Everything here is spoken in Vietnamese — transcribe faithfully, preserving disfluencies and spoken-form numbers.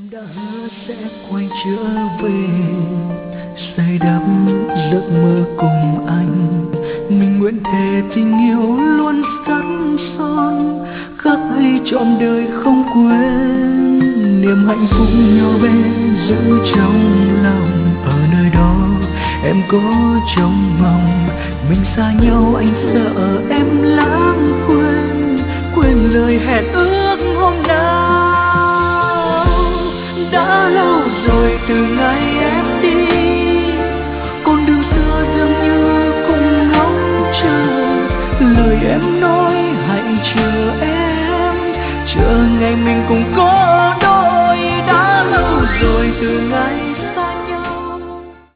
đã hứa sẽ quay trở về, xây đắp giấc mơ cùng anh. Mình nguyện thề tình yêu luôn sắt son, khắc ghi trọn đời không quên. Niềm hạnh phúc nhỏ bé giữ trong lòng, ở nơi đó em có trông mong. Mình xa nhau anh sợ em lãng quên, quên lời hẹn ước hôm nào. Đã lâu rồi từ ngày em đi, con đường xưa dường như cũng ngóng chờ. Lời em nói hãy chờ em, chờ ngày mình cùng có đôi. Đã lâu rồi từ ngày